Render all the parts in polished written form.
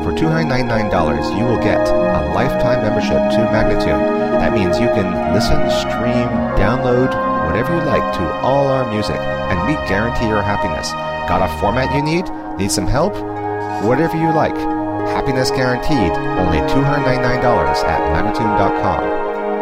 For $299, you will get a lifetime membership to Magnatune. That means you can listen, stream, download, whatever you like to all our music, and we guarantee your happiness. Got a format you need? Need some help? Whatever you like. Happiness guaranteed. Only $299 at Magnatune.com.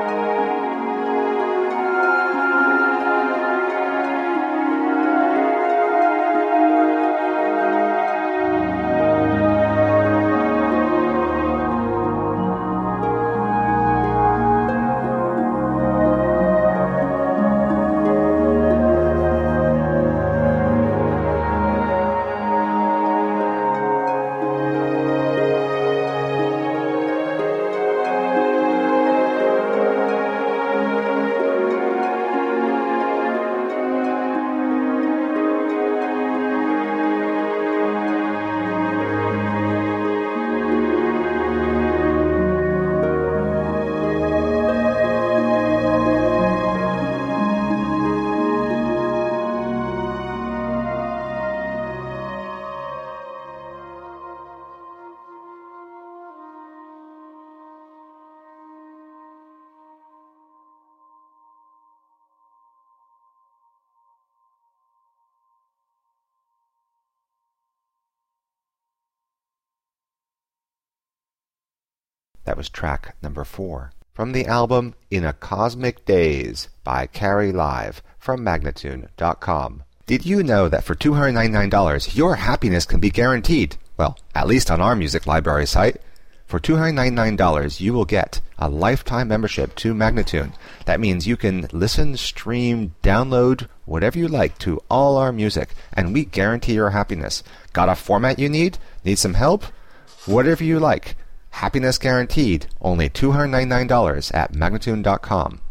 That was track number 4. From the album In a Cosmic Daze by Carrie Live from Magnatune.com. Did you know that for $299 your happiness can be guaranteed? Well, at least on our music library site. For $299 you will get a lifetime membership to Magnatune. That means you can listen, stream, download, whatever you like to all our music, and we guarantee your happiness. Got a format you need? Need some help? Whatever you like. Happiness guaranteed. Only $299 at Magnatune.com.